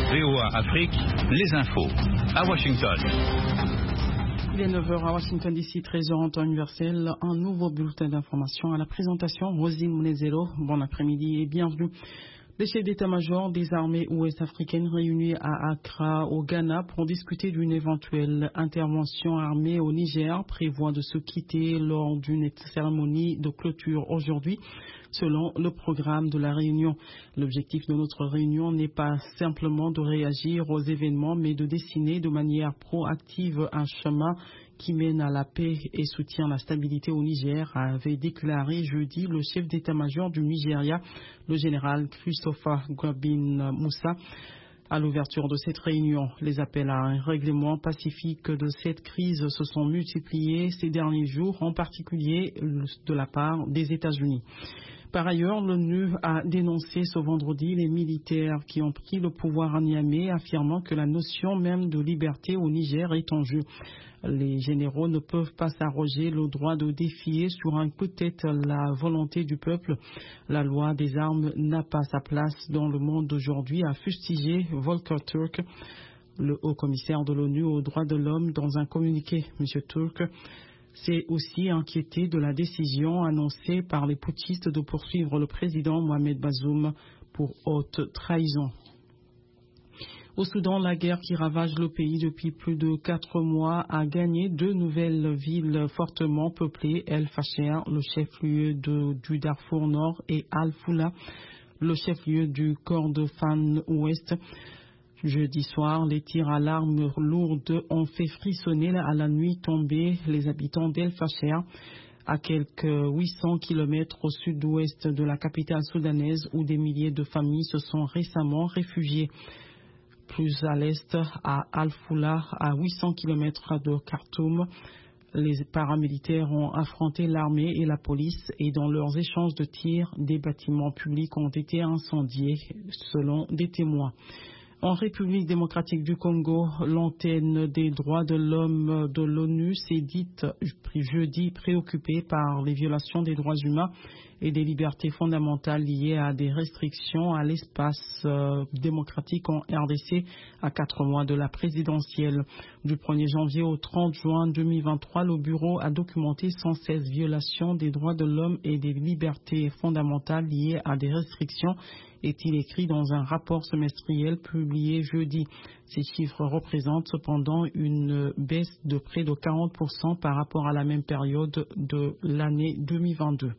VOA Afrique, les infos. À Washington. Il est 9h à Washington DC, 13h en temps universel. Un nouveau bulletin d'information à la présentation. Rosine Mounezero, bon après-midi et bienvenue. Les chefs d'état-major des armées ouest-africaines réunis à Accra, au Ghana, pour discuter d'une éventuelle intervention armée au Niger prévoient de se quitter lors d'une cérémonie de clôture aujourd'hui, selon le programme de la réunion. L'objectif de notre réunion n'est pas simplement de réagir aux événements, mais de dessiner de manière proactive un chemin qui mène à la paix et soutient la stabilité au Niger, avait déclaré jeudi le chef d'état-major du Nigeria, le général Christopher Gwabin Moussa. À l'ouverture de cette réunion, les appels à un règlement pacifique de cette crise se sont multipliés ces derniers jours, en particulier de la part des États-Unis. Par ailleurs, l'ONU a dénoncé ce vendredi les militaires qui ont pris le pouvoir à Niamey, affirmant que la notion même de liberté au Niger est en jeu. Les généraux ne peuvent pas s'arroger le droit de défier sur un coup de tête la volonté du peuple. La loi des armes n'a pas sa place dans le monde d'aujourd'hui, a fustigé Volker Turk, le haut-commissaire de l'ONU aux droits de l'homme, dans un communiqué. Monsieur Turk s'est aussi inquiété de la décision annoncée par les putschistes de poursuivre le président Mohamed Bazoum pour haute trahison. Au Soudan, la guerre qui ravage le pays depuis plus de 4 mois a gagné 2 nouvelles villes fortement peuplées, El Fasher, le chef-lieu du Darfour Nord, et Al-Foula, le chef-lieu du Kordofan Ouest. Jeudi soir, les tirs à l'arme lourde ont fait frissonner à la nuit tombée les habitants d'El Fasher, à quelques 800 km au sud-ouest de la capitale soudanaise, où des milliers de familles se sont récemment réfugiées. Plus à l'est, à Al-Foula, à 800 km de Khartoum, les paramilitaires ont affronté l'armée et la police, et dans leurs échanges de tirs, des bâtiments publics ont été incendiés, selon des témoins. En République démocratique du Congo, l'antenne des droits de l'homme de l'ONU s'est dite jeudi préoccupée par les violations des droits humains et des libertés fondamentales liées à des restrictions à l'espace démocratique en RDC à 4 mois de la présidentielle. Du 1er janvier au 30 juin 2023, le bureau a documenté 116 violations des droits de l'homme et des libertés fondamentales liées à des restrictions, est-il écrit dans un rapport semestriel publié jeudi. Ces chiffres représentent cependant une baisse de près de 40% par rapport à la même période de l'année 2022.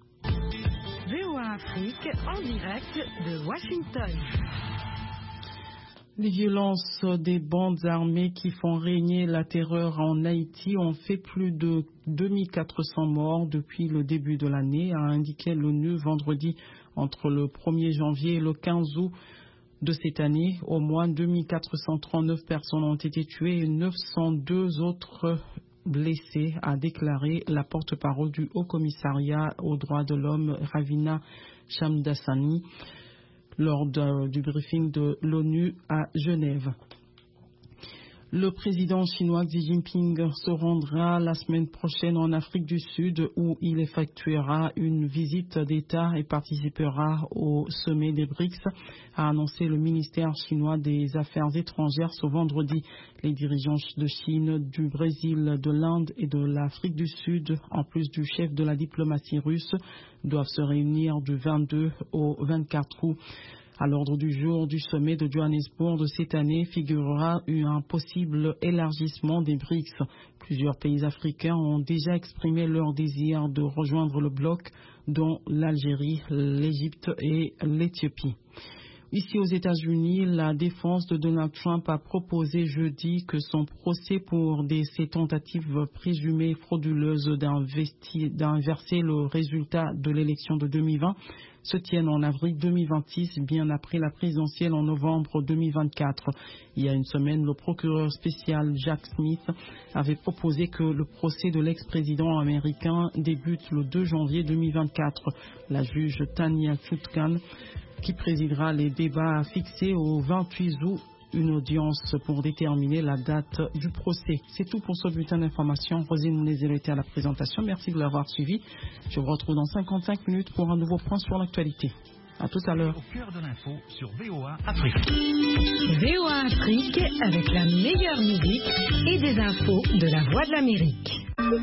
VOA Afrique en direct de Washington. Les violences des bandes armées qui font régner la terreur en Haïti ont fait plus de 2400 morts depuis le début de l'année, a indiqué l'ONU vendredi. Entre le 1er janvier et le 15 août de cette année, au moins 2439 personnes ont été tuées et 902 autres blessés, a déclaré la porte-parole du Haut-Commissariat aux droits de l'homme, Ravina Shamdasani, lors du briefing de l'ONU à Genève. Le président chinois Xi Jinping se rendra la semaine prochaine en Afrique du Sud, où il effectuera une visite d'État et participera au sommet des BRICS, a annoncé le ministère chinois des Affaires étrangères ce vendredi. Les dirigeants de Chine, du Brésil, de l'Inde et de l'Afrique du Sud, en plus du chef de la diplomatie russe, doivent se réunir du 22 au 24 août. À l'ordre du jour du sommet de Johannesburg de cette année figurera un possible élargissement des BRICS. Plusieurs pays africains ont déjà exprimé leur désir de rejoindre le bloc, dont l'Algérie, l'Égypte et l'Éthiopie. Ici aux États-Unis, la défense de Donald Trump a proposé jeudi que son procès pour ses tentatives présumées frauduleuses d'inverser le résultat de l'élection de 2020 se tienne en avril 2026, bien après la présidentielle en novembre 2024. Il y a une semaine, le procureur spécial Jack Smith avait proposé que le procès de l'ex-président américain débute le 2 janvier 2024. La juge Tanya Chutkan, qui présidera les débats, a fixé au 28 août une audience pour déterminer la date du procès. C'est tout pour ce bulletin d'information. Rosine Mounezero était à la présentation. Merci de l'avoir suivi. Je vous retrouve dans 55 minutes pour un nouveau point sur l'actualité. À tout à l'heure. Au cœur de l'info sur VOA Afrique. VOA Afrique avec la meilleure musique et des infos de la Voix de l'Amérique.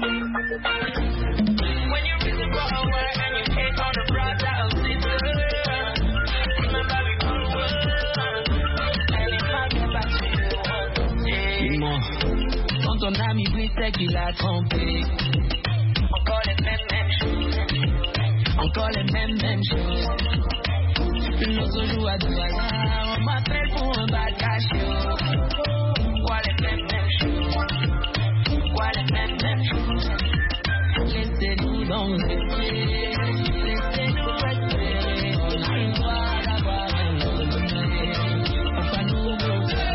Dis-moi, quand ton ami pris c'est qu'il a trompé. Encore les mêmes choses. Encore les mêmes choses. L'autre joue à tout hasard. On m'appelle pour un bal caché. Pourquoi les mêmes choses? Pourquoi les mêmes choses? Laissez-nous donc respirer. Laissez-nous respirer. On a le droit d'avoir un autre. On va nous bloquer.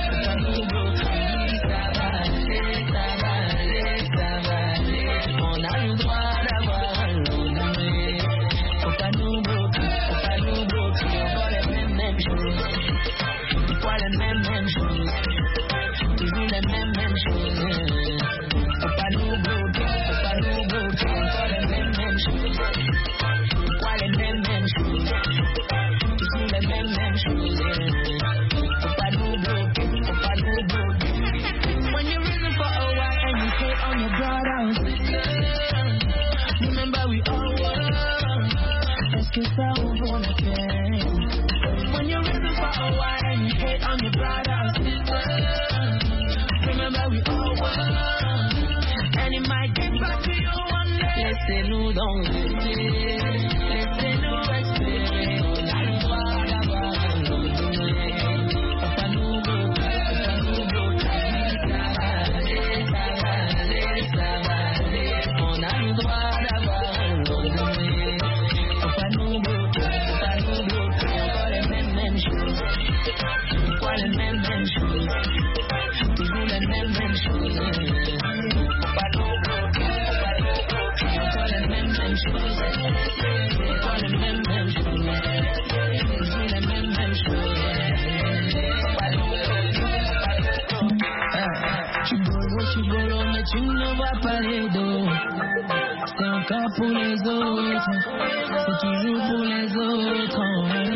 Ça va aller, ça va aller, ça va aller. On a le droit d'avoir un autre. Faut pas nous bloquer, faut pas nous bloquer. Encore les mêmes choses. Pourquoi les mêmes choses? Toujours les mêmes choses. Faut pas nous bloquer, faut pas nous bloquer. Encore les mêmes choses. Pourquoi les mêmes choses? Toujours les mêmes choses. Faut pas nous bloquer, faut pas nous bloquer. When you're reason for a while and you hate on your brother or sister, remember we all were. Est-ce que ça ouvre la tête? When you're reason for a while and you hate on your brother or sister, remember we all were. And it might get back to you one day. Laissez-nous donc respirer. Laissez-nous respirer. On a le droit d'avoir un autre. Faut pas nous bloquer, faut pas nous bloquer. Ça va aller, ça va aller, ça va aller. On a le droit d'avoir un autre. Faut pas nous bloquer, faut pas nous bloquer. Encore les mêmes choses. Pourquoi les mêmes choses? Toujours les mêmes choses. Faut pas nous bloquer, faut pas nous bloquer. Encore les mêmes choses. Pourquoi les mêmes choses? Toujours les mêmes choses. Faut pas nous bloquer, faut pas nous bloquer. Tu bolos, mais tu ne vois pas les dos. C'est encore pour les autres. C'est toujours pour les autres.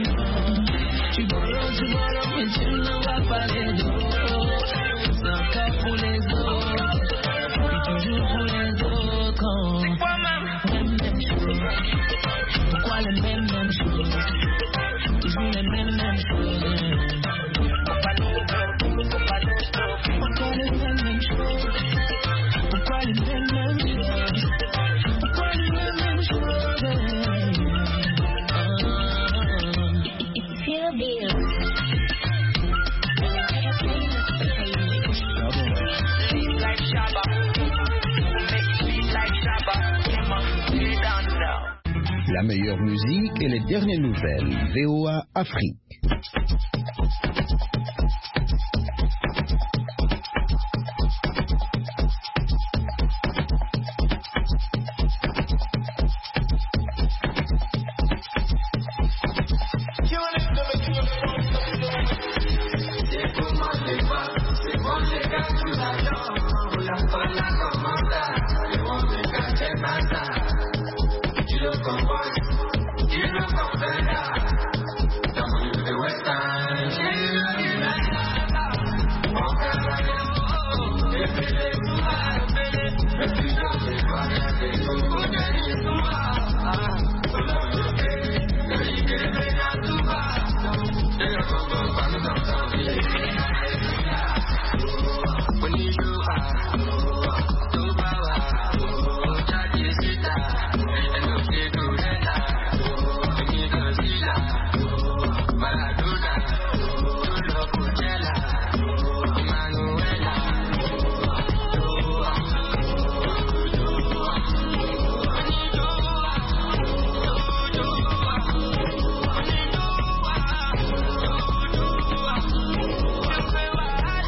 Tu bolos, mais tu ne vois pas les dos. C'est encore pour les autres. C'est toujours pour les autres. Mêmes choses. Pourquoi les mêmes choses? Toujours les mêmes choses. Faut pas nous bloquer, faut pas nous bloquer. Pourquoi les mêmes choses? Pourquoi les mêmes choses? Pourquoi les mêmes choses? Feel beer. Sleep like Shabba. Make sleep like Shabba. Come on, lay down now. La meilleure musique et les dernières nouvelles. VOA Afrique.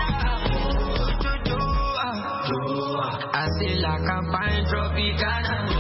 C'est la campagne tropicale.